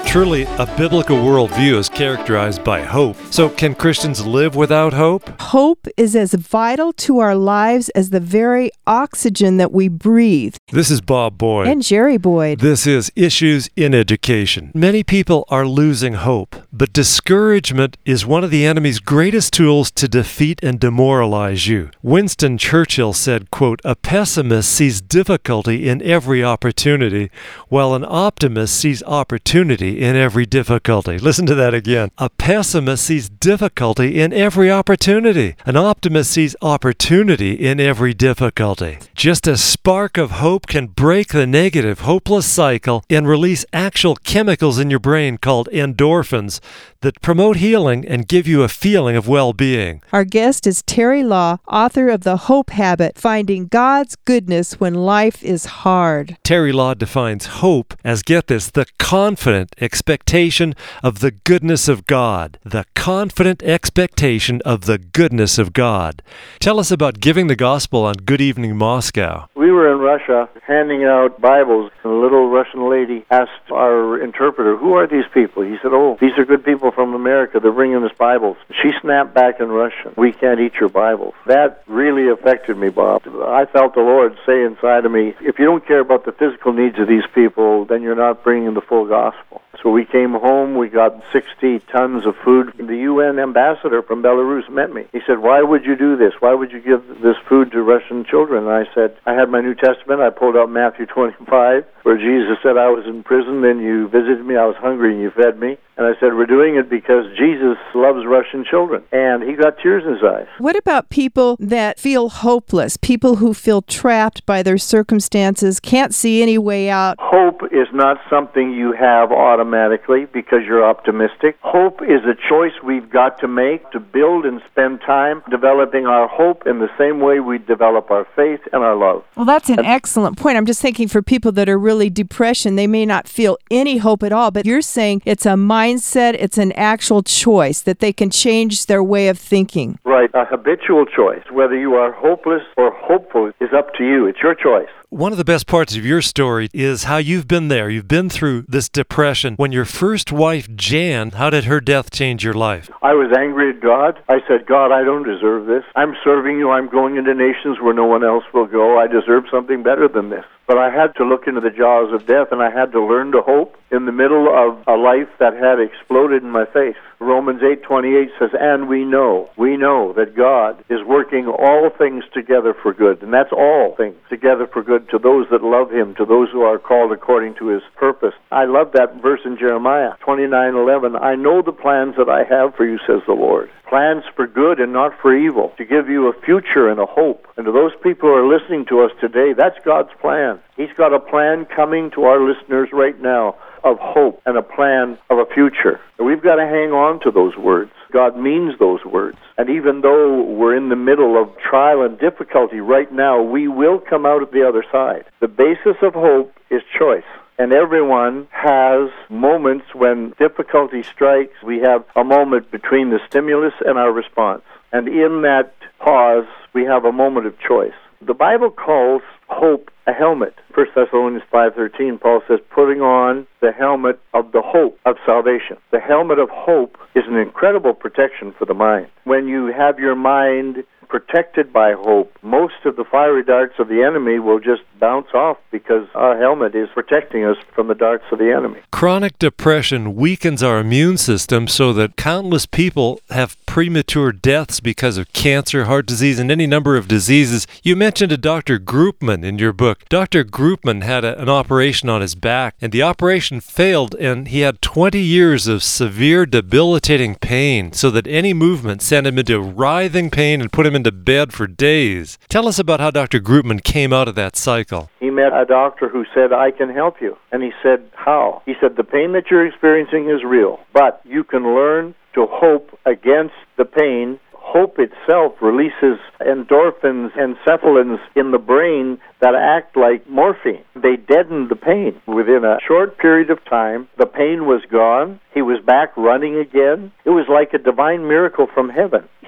Truly, a biblical worldview is characterized by hope. So can Christians live without hope? Hope is as vital to our lives as the very oxygen that we breathe. This is Bob Boyd. And Jerry Boyd. This is Issues in Education. Many people are losing hope, but discouragement is one of the enemy's greatest tools to defeat and demoralize you. Winston Churchill said, quote, "A pessimist sees difficulty in every opportunity, while an optimist sees opportunity in every difficulty." Listen to that again. A pessimist sees difficulty in every opportunity. An optimist sees opportunity in every difficulty. Just a spark of hope can break the negative, hopeless cycle and release actual chemicals in your brain called endorphins that promote healing and give you a feeling of well-being. Our guest is Terry Law, author of The Hope Habit, Finding God's Goodness When Life is Hard. Terry Law defines hope as, get this, the confident expectation of the goodness of God. The confident expectation of the goodness of God. Tell us about giving the gospel on Good Evening Moscow. We were in Russia handing out Bibles, and a little Russian lady asked our interpreter, "Who are these people?" He said, "Oh, these are good people from America. They're bringing us Bibles." She snapped back in Russian, "We can't eat your Bibles." That really affected me, Bob. I felt the Lord say inside of me, if you don't care about the physical needs of these people, then you're not bringing the full gospel. So we came home, we got 60 tons of food. The UN ambassador from Belarus met me. He said, "Why would you do this? Why would you give this food to Russian children?" And I said, I had my New Testament. I pulled out Matthew 25, where Jesus said, "I was in prison, then you visited me. I was hungry, and you fed me." And I said, "We're doing it because Jesus loves Russian children." And he got tears in his eyes. What about people that feel hopeless, people who feel trapped by their circumstances, can't see any way out? Hope is not something you have automatically because you're optimistic. Hope is a choice we've got to make to build and spend time developing our hope in the same way we develop our faith and our love. Well, that's an excellent point. I'm just thinking for people that are really depression, they may not feel any hope at all, but you're saying it's a mindset, it's an actual choice that they can change their way of thinking. Right, a habitual choice. Whether you are hopeless or hopeful is up to you. It's your choice. One of the best parts of your story is how you've been there. You've been through this depression. When your first wife, Jan, how did her death change your life? I was angry at God. I said, "God, I don't deserve this. I'm serving you. I'm going into nations where no one else will go. I deserve something better than this." But I had to look into the jaws of death, and I had to learn to hope in the middle of a life that had exploded in my face. Romans 8:28 says, "And we know that God is working all things together for good." And that's all things together for good to those that love him, to those who are called according to his purpose. I love that verse in Jeremiah 29:11. "I know the plans that I have for you, says the Lord. Plans for good and not for evil, to give you a future and a hope." And to those people who are listening to us today, that's God's plan. He's got a plan coming to our listeners right now of hope and a plan of a future. And we've got to hang on to those words. God means those words. And even though we're in the middle of trial and difficulty right now, we will come out of the other side. The basis of hope is choice. And everyone has moments when difficulty strikes. We have a moment between the stimulus and our response. And in that pause, we have a moment of choice. The Bible calls hope a helmet. 1 Thessalonians 5:13, Paul says, putting on the helmet of the hope of salvation. The helmet of hope is an incredible protection for the mind. When you have your mind protected by hope, most of the fiery darts of the enemy will just bounce off because our helmet is protecting us from the darts of the enemy. Chronic depression weakens our immune system so that countless people have premature deaths because of cancer, heart disease, and any number of diseases. You mentioned a Dr. Groopman in your book. Dr. Groopman had an operation on his back, and the operation failed, and he had 20 years of severe, debilitating pain, so that any movement sent him into writhing pain and put him into bed for days. Tell us about how Dr. Groopman came out of that cycle. He met a doctor who said, "I can help you." And he said, "How?" He said, "The pain that you're experiencing is real, but you can learn to hope against the pain. Hope itself releases endorphins and cephalins in the brain that act like morphine. They deaden the pain. Within a short period of time, the pain was gone. He was back running again. It was like a divine miracle from heaven.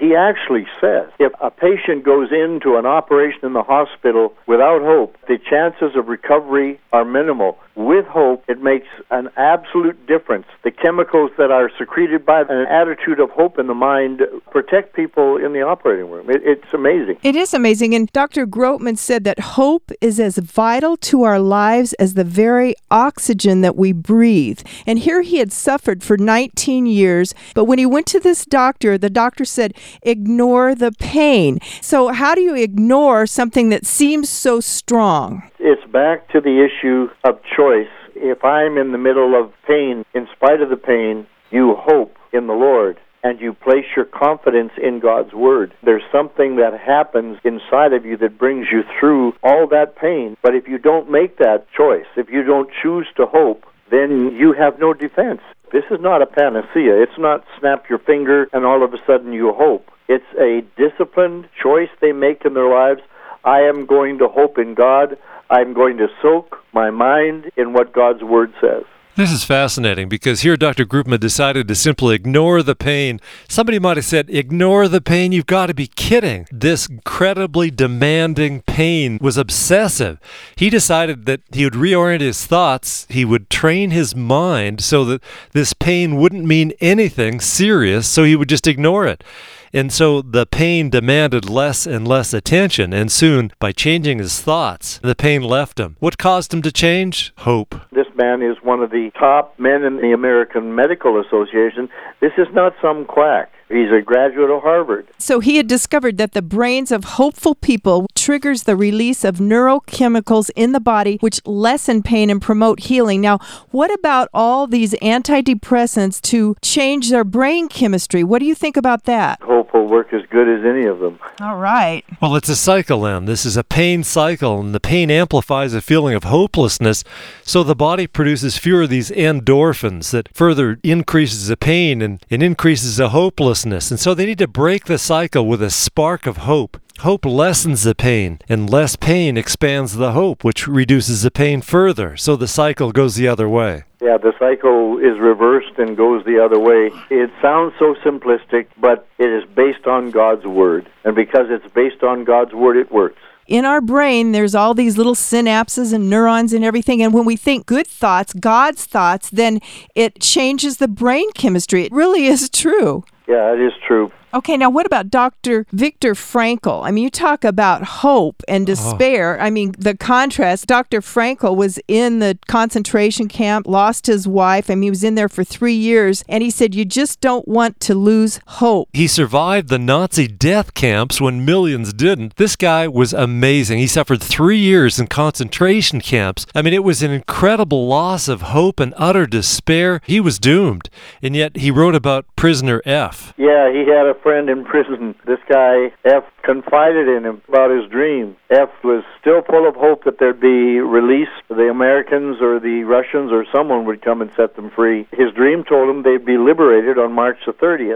He actually says if a patient goes into an operation in the hospital without hope, the chances of recovery are minimal. With hope, it makes an absolute difference. The chemicals that are secreted by an attitude of hope in the mind protect people in the operating room. It's amazing. It is amazing. And Dr. Grotman said that hope is as vital to our lives as the very oxygen that we breathe. And here he had suffered for 19 years, but when he went to this doctor, the doctor said, ignore the pain. So how do you ignore something that seems so strong? It's back to the issue of choice. If I'm in the middle of pain, in spite of the pain, you hope in the Lord and you place your confidence in God's Word. There's something that happens inside of you that brings you through all that pain. But if you don't make that choice, if you don't choose to hope, then you have no defense. This is not a panacea. It's not snap your finger and all of a sudden you hope. It's a disciplined choice they make in their lives. I am going to hope in God. I'm going to soak my mind in what God's Word says. This is fascinating because here Dr. Grotman decided to simply ignore the pain. Somebody might have said, ignore the pain, you've got to be kidding. This incredibly demanding pain was obsessive. He decided that he would reorient his thoughts, he would train his mind so that this pain wouldn't mean anything serious, so he would just ignore it. And so the pain demanded less and less attention, and soon, by changing his thoughts, the pain left him. What caused him to change? Hope. This man is one of the top men in the American Medical Association. This is not some quack. He's a graduate of Harvard. So he had discovered that the brains of hopeful people triggers the release of neurochemicals in the body, which lessen pain and promote healing. Now, what about all these antidepressants to change their brain chemistry? What do you think about that? Hope will work as good as any of them. All right. Well, it's a cycle then. This is a pain cycle, and the pain amplifies a feeling of hopelessness, so the body produces fewer of these endorphins that further increases the pain and increases the hopelessness. And so they need to break the cycle with a spark of hope. Hope lessens the pain, and less pain expands the hope, which reduces the pain further. So the cycle goes the other way. Yeah, the cycle is reversed and goes the other way. It sounds so simplistic, but it is based on God's Word. And because it's based on God's Word, it works. In our brain, there's all these little synapses and neurons and everything. And when we think good thoughts, God's thoughts, then it changes the brain chemistry. It really is true. Yeah, it is true. Okay, now what about Dr. Viktor Frankl? I mean, you talk about hope and despair. I mean, the contrast, Dr. Frankl was in the concentration camp, lost his wife. I mean, he was in there for 3 years, and he said, you just don't want to lose hope. He survived the Nazi death camps when millions didn't. This guy was amazing. He suffered 3 years in concentration camps. I mean, it was an incredible loss of hope and utter despair. He was doomed, and yet he wrote about prisoner F. Yeah, he had a friend in prison. This guy, F, confided in him about his dream. F was still full of hope that there'd be release. The Americans or the Russians or someone would come and set them free. His dream told him they'd be liberated on March the 30th,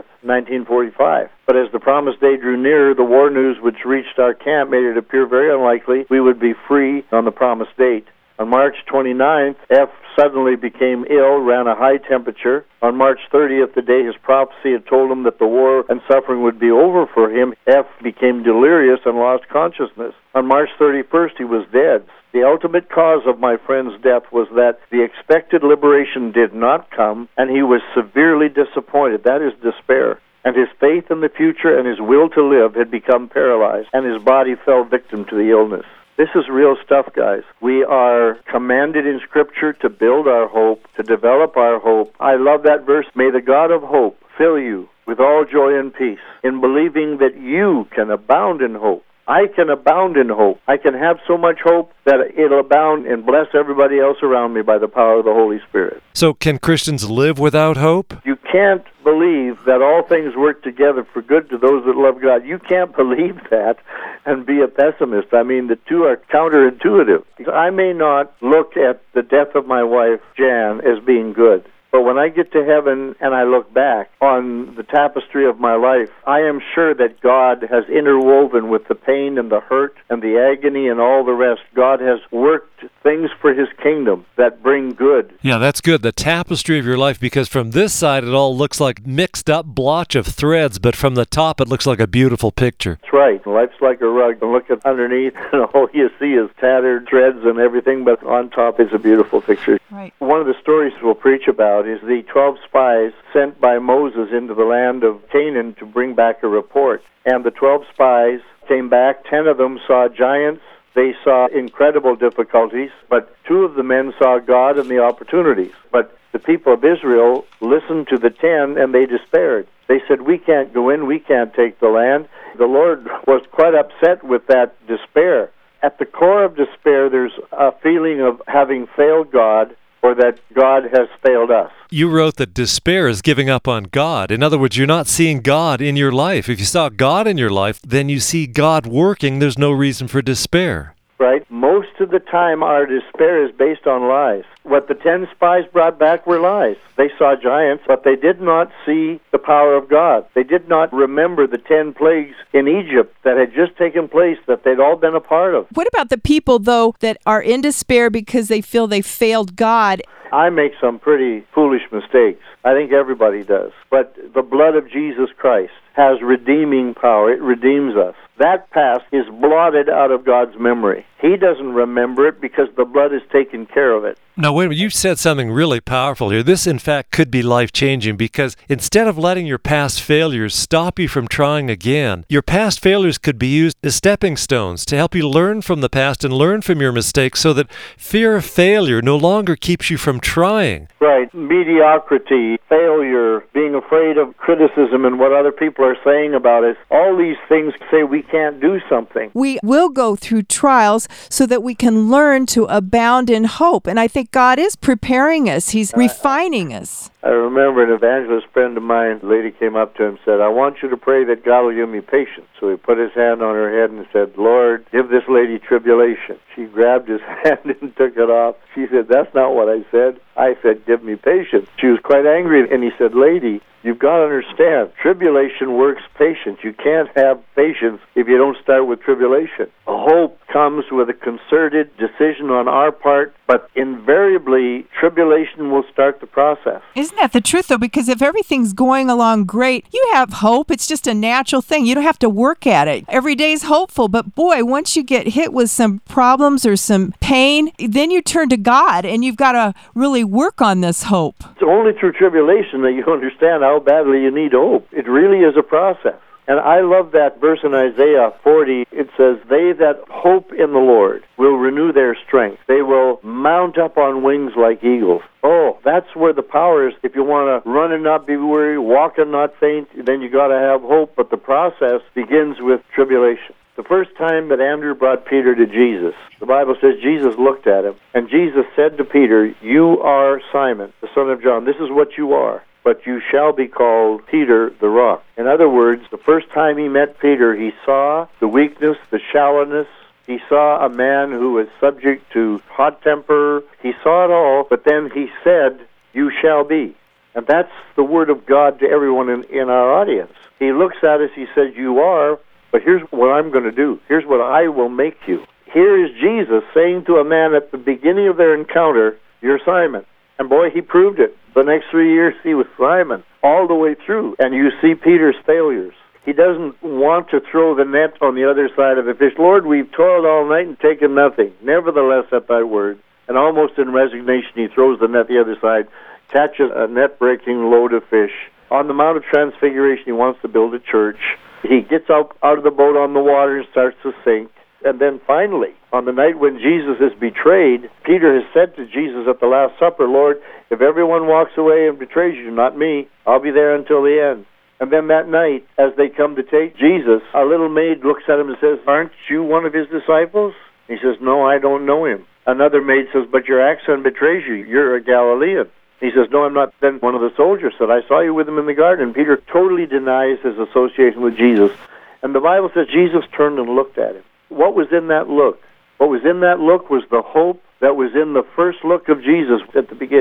1945. But as the promised day drew near, the war news which reached our camp made it appear very unlikely we would be free on the promised date. On March 29th, F suddenly became ill, ran a high temperature. On March 30th, the day his prophecy had told him that the war and suffering would be over for him, F became delirious and lost consciousness. On March 31st, he was dead. The ultimate cause of my friend's death was that the expected liberation did not come, and he was severely disappointed. That is despair. And his faith in the future and his will to live had become paralyzed, and his body fell victim to the illness. This is real stuff, guys. We are commanded in Scripture to build our hope, to develop our hope. I love that verse. May the God of hope fill you with all joy and peace in believing that you can abound in hope. I can abound in hope. I can have so much hope that it'll abound and bless everybody else around me by the power of the Holy Spirit. So can Christians live without hope? You can't believe that all things work together for good to those that love God. You can't believe that and be a pessimist. I mean, the two are counterintuitive. I may not look at the death of my wife, Jan, as being good, But when I get to heaven and I look back on the tapestry of my life, I am sure that God has interwoven with the pain and the hurt and the agony and all the rest. God has worked things for His kingdom that bring good. Yeah, that's good. The tapestry of your life, because from this side it all looks like mixed up blotch of threads, but from the top it looks like a beautiful picture. That's right. Life's like a rug. And look at underneath, and all you see is tattered threads and everything, but on top is a beautiful picture. Right. One of the stories we'll preach about is the 12 spies sent by Moses into the land of Canaan to bring back a report. And the 12 spies came back. 10 of them saw giants. They saw incredible difficulties, but 2 of the men saw God and the opportunities. But the people of Israel listened to the 10 and they despaired. They said, we can't go in, we can't take the land. The Lord was quite upset with that despair. At the core of despair, there's a feeling of having failed God, or that God has failed us. You wrote that despair is giving up on God. In other words, you're not seeing God in your life. If you saw God in your life, then you see God working. There's no reason for despair. Right? Most of the time, our despair is based on lies. What the 10 spies brought back were lies. They saw giants, but they did not see the power of God. They did not remember the 10 plagues in Egypt that had just taken place, that they'd all been a part of. What about the people, though, that are in despair because they feel they failed God? I make some pretty foolish mistakes. I think everybody does. But the blood of Jesus Christ has redeeming power. It redeems us. That past is blotted out of God's memory. He doesn't remember it because the blood has taken care of it. Now, wait a minute, you said something really powerful here. This, in fact, could be life-changing because instead of letting your past failures stop you from trying again, your past failures could be used as stepping stones to help you learn from the past and learn from your mistakes so that fear of failure no longer keeps you from trying. Right. Mediocrity, failure, being afraid of criticism and what other people are saying about us, all these things say we can't do something. We will go through trials so that we can learn to abound in hope. And I think God is preparing us. He's refining us. I remember an evangelist friend of mine, the lady came up to him and said, I want you to pray that God will give me patience. So he put his hand on her head and said, Lord, give this lady tribulation. She grabbed his hand and took it off. She said, that's not what I said. I said, give me patience. She was quite angry, and he said, lady, you've got to understand, tribulation works patience. You can't have patience if you don't start with tribulation. Hope comes with a concerted decision on our part, but invariably, tribulation will start the process. Isn't that the truth, though? Because if everything's going along great, you have hope. It's just a natural thing. You don't have to work at it. Every day's hopeful, but boy, once you get hit with some problems or some pain, then you turn to God, and you've got to really work on this hope. It's only through tribulation that you understand how badly you need hope. It really is a process. And I love that verse in Isaiah 40. It says, they that hope in the Lord will renew their strength. They will mount up on wings like eagles. Oh, that's where the power is. If you want to run and not be weary, walk and not faint, then you got to have hope. But the process begins with tribulation. The first time that Andrew brought Peter to Jesus, the Bible says Jesus looked at him, and Jesus said to Peter, you are Simon, the son of John. This is what you are, but you shall be called Peter the Rock. In other words, the first time he met Peter, he saw the weakness, the shallowness. He saw a man who was subject to hot temper. He saw it all, but then he said, you shall be. And that's the word of God to everyone in our audience. He looks at us, he says, you are, but here's what I'm going to do. Here's what I will make you. Here is Jesus saying to a man at the beginning of their encounter, you're Simon. And boy, he proved it. The next 3 years, he was Simon all the way through. And you see Peter's failures. He doesn't want to throw the net on the other side of the fish. Lord, we've toiled all night and taken nothing. Nevertheless, at thy word. And almost in resignation, he throws the net the other side, catches a net-breaking load of fish. On the Mount of Transfiguration, he wants to build a church. He gets out of the boat on the water and starts to sink. And then finally, on the night when Jesus is betrayed, Peter has said to Jesus at the Last Supper, Lord, if everyone walks away and betrays you, not me, I'll be there until the end. And then that night, as they come to take Jesus, a little maid looks at him and says, aren't you one of his disciples? He says, no, I don't know him. Another maid says, but your accent betrays you. You're a Galilean. He says, no, I'm not. Then one of the soldiers said, I saw you with him in the garden. And Peter totally denies his association with Jesus. And the Bible says Jesus turned and looked at him. What was in that look? What was in that look was the hope that was in the first look of Jesus at the beginning.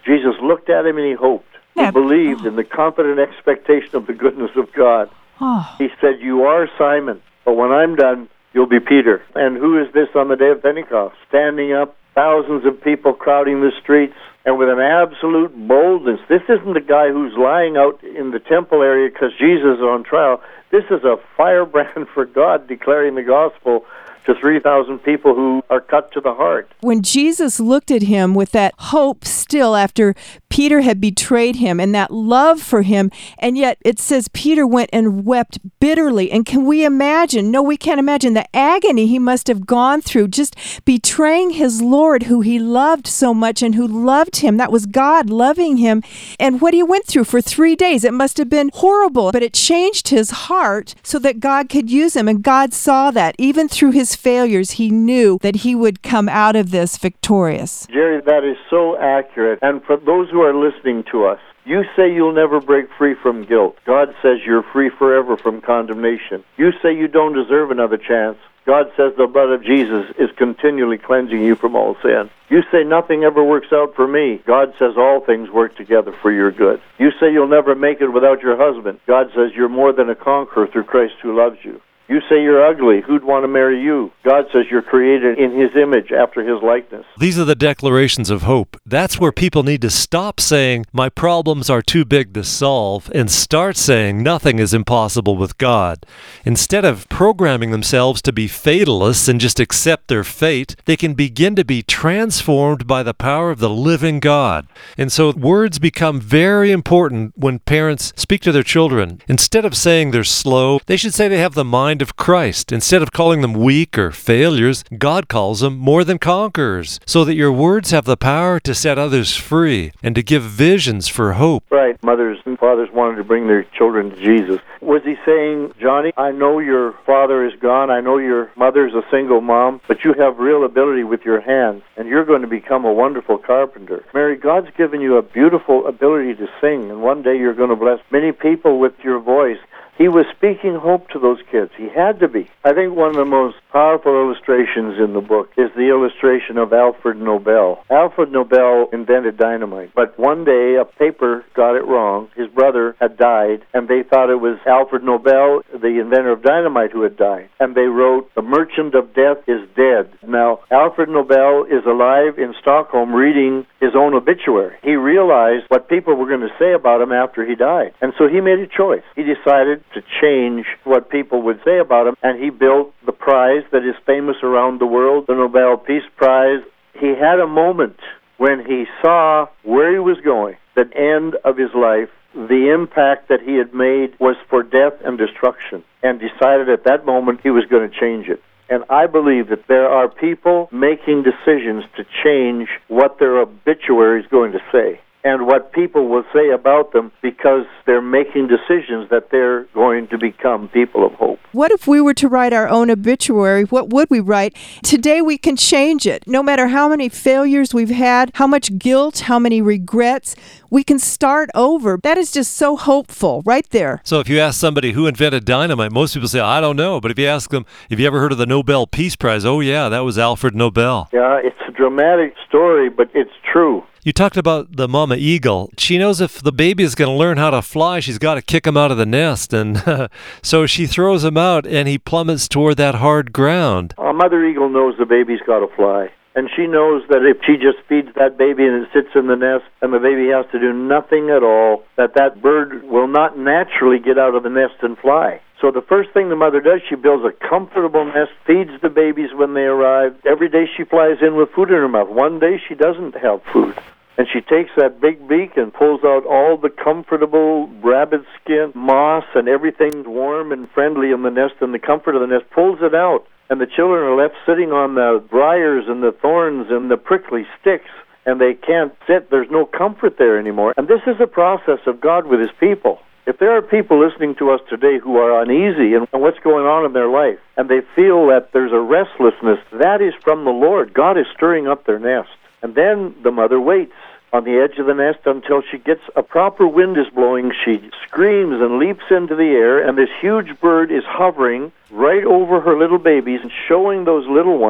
Jesus looked at him and he hoped. He believed in the confident expectation of the goodness of God. He said, "You are Simon, but when I'm done, you'll be Peter." And who is this on the day of Pentecost? Standing up, thousands of people crowding the streets, and with an absolute boldness. This isn't a guy who's lying out in the temple area because Jesus is on trial. This is a firebrand for God declaring the gospel to 3,000 people who are cut to the heart. When Jesus looked at him with that hope still after Peter had betrayed him and that love for him, and yet it says Peter went and wept bitterly. And can we imagine? No, we can't imagine the agony he must have gone through just betraying his Lord who he loved so much and who loved him. That was God loving him. And what he went through for 3 days, it must have been horrible, but it changed his heart so that God could use him. And God saw that even through his failures, he knew that he would come out of this victorious. Jerry, that is so accurate. And for those who are listening to us, you say you'll never break free from guilt. God says you're free forever from condemnation. You say you don't deserve another chance. God says the blood of Jesus is continually cleansing you from all sin. You say nothing ever works out for me. God says all things work together for your good. You say you'll never make it without your husband. God says you're more than a conqueror through Christ who loves you. You say you're ugly. Who'd want to marry you? God says you're created in his image after his likeness. These are the declarations of hope. That's where people need to stop saying, my problems are too big to solve, and start saying nothing is impossible with God. Instead of programming themselves to be fatalists and just accept their fate, they can begin to be transformed by the power of the living God. And so words become very important when parents speak to their children. Instead of saying they're slow, they should say they have the mind of Christ. Instead of calling them weak or failures, God calls them more than conquerors, so that your words have the power to set others free and to give visions for hope. Right. Mothers and fathers wanted to bring their children to Jesus. Was he saying, Johnny, I know your father is gone, I know your mother's a single mom, but you have real ability with your hands, and you're going to become a wonderful carpenter. Mary, God's given you a beautiful ability to sing, and one day you're going to bless many people with your voice. He was speaking hope to those kids. He had to be. I think one of the most powerful illustrations in the book is the illustration of Alfred Nobel. Alfred Nobel invented dynamite, but one day a paper got it wrong. His brother had died, and they thought it was Alfred Nobel, the inventor of dynamite, who had died. And they wrote, "The Merchant of Death is dead." Now, Alfred Nobel is alive in Stockholm reading his own obituary. He realized what people were going to say about him after he died. And so he made a choice. He decided to change what people would say about him, and he built the prize that is famous around the world, the Nobel Peace Prize. He had a moment when he saw where he was going, the end of his life, the impact that he had made was for death and destruction, and decided at that moment he was going to change it. And I believe that there are people making decisions to change what their obituary is going to say and what people will say about them, because they're making decisions that they're going to become people of hope. What if we were to write our own obituary? What would we write? Today we can change it. No matter how many failures we've had, how much guilt, how many regrets, we can start over. That is just so hopeful right there. So if you ask somebody who invented dynamite, most people say, I don't know. But if you ask them, have you ever heard of the Nobel Peace Prize? Oh, yeah, that was Alfred Nobel. Yeah, it's a dramatic story, but it's true. You talked about the mama eagle. She knows if the baby is going to learn how to fly, she's got to kick him out of the nest. And so she throws him out, and he plummets toward that hard ground. A mother eagle knows the baby's got to fly. And she knows that if she just feeds that baby and it sits in the nest and the baby has to do nothing at all, that bird will not naturally get out of the nest and fly. So the first thing the mother does, she builds a comfortable nest, feeds the babies when they arrive. Every day she flies in with food in her mouth. One day she doesn't have food. And she takes that big beak and pulls out all the comfortable rabbit skin, moss, and everything warm and friendly in the nest, and the comfort of the nest, pulls it out. And the children are left sitting on the briars and the thorns and the prickly sticks, and they can't sit. There's no comfort there anymore. And this is a process of God with his people. If there are people listening to us today who are uneasy in what's going on in their life, and they feel that there's a restlessness, that is from the Lord. God is stirring up their nest. And then the mother waits on the edge of the nest until she gets a proper wind is blowing. She screams and leaps into the air, and this huge bird is hovering right over her little babies and showing those little ones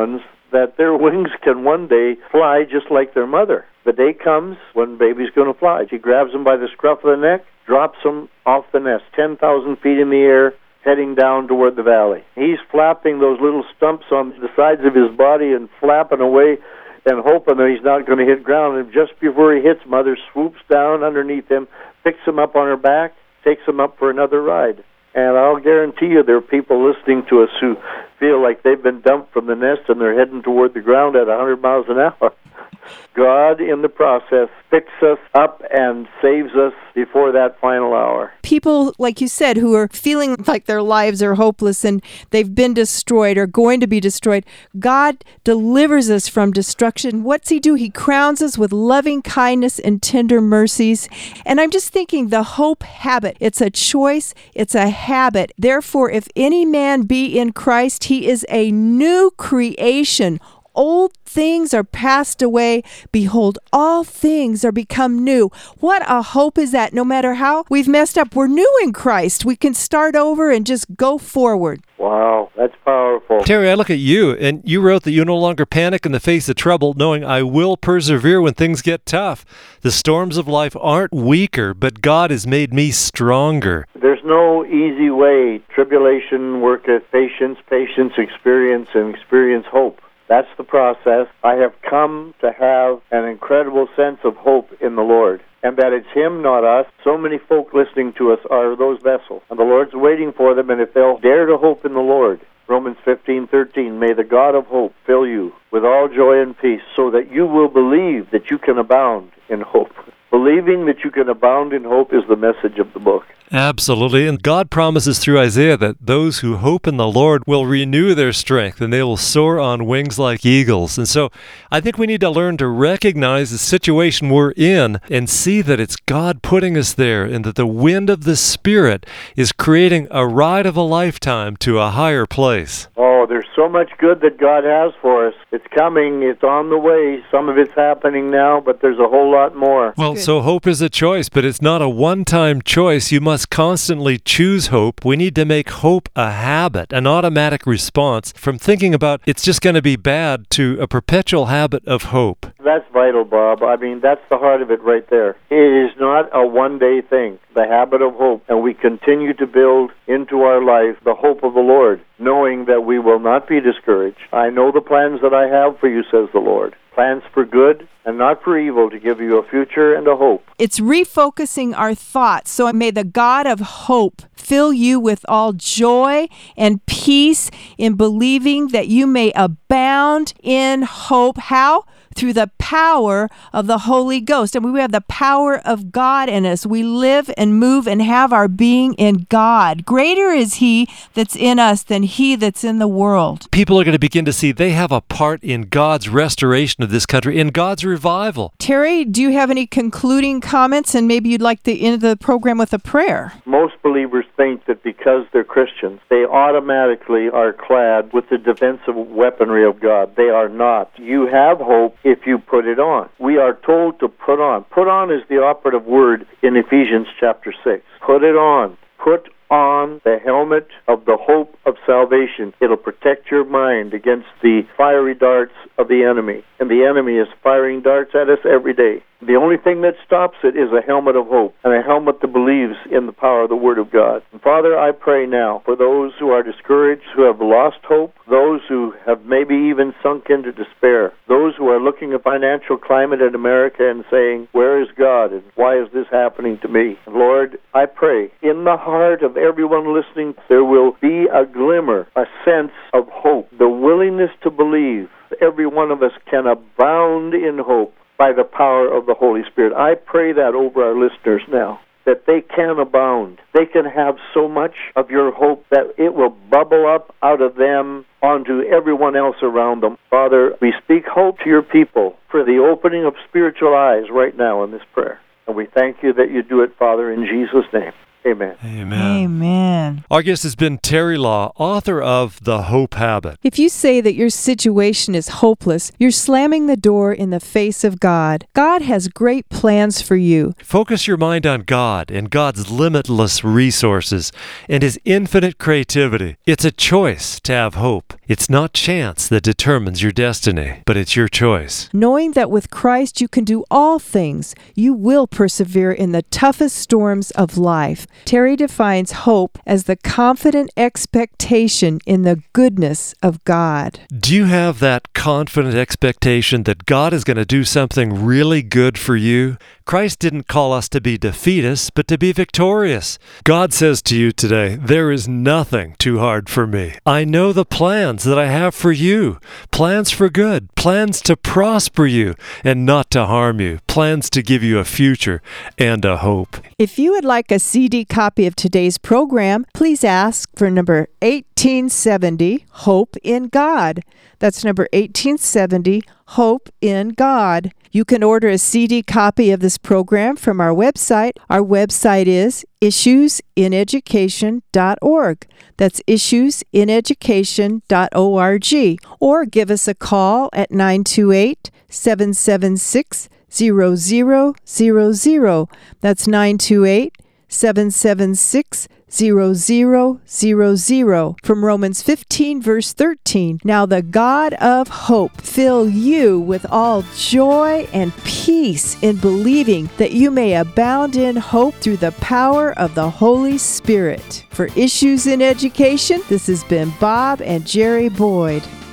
that their wings can one day fly just like their mother. The day comes when baby's going to fly. She grabs him by the scruff of the neck, drops him off the nest, 10,000 feet in the air, heading down toward the valley. He's flapping those little stumps on the sides of his body and flapping away and hoping that he's not going to hit ground. And just before he hits, Mother swoops down underneath him, picks him up on her back, takes him up for another ride. And I'll guarantee you there are people listening to us who feel like they've been dumped from the nest and they're heading toward the ground at 100 miles an hour. God, in the process, picks us up and saves us before that final hour. People, like you said, who are feeling like their lives are hopeless and they've been destroyed or going to be destroyed, God delivers us from destruction. What's He do? He crowns us with loving kindness and tender mercies. And I'm just thinking the hope habit, it's a choice, it's a habit. Therefore, if any man be in Christ, he is a new creation. Old things are passed away. Behold, all things are become new. What a hope is that? No matter how we've messed up, we're new in Christ. We can start over and just go forward. Wow, that's powerful. Terry, I look at you, and you wrote that you no longer panic in the face of trouble, knowing I will persevere when things get tough. The storms of life aren't weaker, but God has made me stronger. There's no easy way. Tribulation worketh patience, patience experience, and experience hope. That's the process. I have come to have an incredible sense of hope in the Lord, and that it's Him, not us. So many folk listening to us are those vessels, and the Lord's waiting for them, and if they'll dare to hope in the Lord, Romans 15:13, may the God of hope fill you with all joy and peace, so that you will believe that you can abound in hope. Believing that you can abound in hope is the message of the book. Absolutely. And God promises through Isaiah that those who hope in the Lord will renew their strength and they will soar on wings like eagles. And so I think we need to learn to recognize the situation we're in and see that it's God putting us there and that the wind of the Spirit is creating a ride of a lifetime to a higher place. Oh, there's so much good that God has for us. It's coming. It's on the way. Some of it's happening now, but there's a whole lot more. Well, so hope is a choice, but it's not a one-time choice. You must constantly choose hope. We need to make hope a habit, an automatic response from thinking about it's just going to be bad to a perpetual habit of hope. That's vital, Bob. I mean, that's the heart of it right there. It is not a one-day thing, the habit of hope, and we continue to build into our life the hope of the Lord, knowing that we will not be discouraged. I know the plans that I have for you, says the Lord. Plans for good and not for evil, to give you a future and a hope. It's refocusing our thoughts. So may the God of hope fill you with all joy and peace in believing that you may abound in hope. How? Through the power of the Holy Ghost. And we have the power of God in us. We live and move and have our being in God. Greater is He that's in us than he that's in the world. People are going to begin to see they have a part in God's restoration of this country, in God's revival. Terry, do you have any concluding comments? And maybe you'd like to end the program with a prayer. Most believers think that because they're Christians, they automatically are clad with the defensive weaponry of God. They are not. You have hope if you put it on. We are told to put on. Put on is the operative word in Ephesians chapter 6. Put it on. Put on the helmet of the hope of salvation. It'll protect your mind against the fiery darts of the enemy. And the enemy is firing darts at us every day. The only thing that stops it is a helmet of hope, and a helmet that believes in the power of the Word of God. And Father, I pray now for those who are discouraged, who have lost hope, those who have maybe even sunk into despair, those who are looking at financial climate in America and saying, where is God, and why is this happening to me? Lord, I pray, in the heart of everyone listening, there will be a glimmer, a sense of hope, the willingness to believe. Every one of us can abound in hope by the power of the Holy Spirit. I pray that over our listeners now, that they can abound. They can have so much of your hope that it will bubble up out of them onto everyone else around them. Father, we speak hope to your people for the opening of spiritual eyes right now in this prayer. And we thank you that you do it, Father, in Jesus' name. Amen. Amen. Amen. Our guest has been Terry Law, author of The Hope Habit. If you say that your situation is hopeless, you're slamming the door in the face of God. God has great plans for you. Focus your mind on God and God's limitless resources and His infinite creativity. It's a choice to have hope. It's not chance that determines your destiny, but it's your choice. Knowing that with Christ you can do all things, you will persevere in the toughest storms of life. Terry defines hope as the confident expectation in the goodness of God. Do you have that confident expectation that God is going to do something really good for you? Christ didn't call us to be defeatists, but to be victorious. God says to you today, there is nothing too hard for me. I know the plans that I have for you. Plans for good, plans to prosper you and not to harm you, plans to give you a future and a hope. If you would like a CD copy of today's program, please ask for number 1870, Hope in God. That's number 1870, Hope in God. You can order a CD copy of this program from our website. Our website is issuesineducation.org. That's issuesineducation.org. Or give us a call at 928-776-0000. That's 928-776-0000. From Romans 15, verse 13. Now the God of hope fill you with all joy and peace in believing, that you may abound in hope through the power of the Holy Spirit. For Issues in Education, this has been Bob and Jerry Boyd.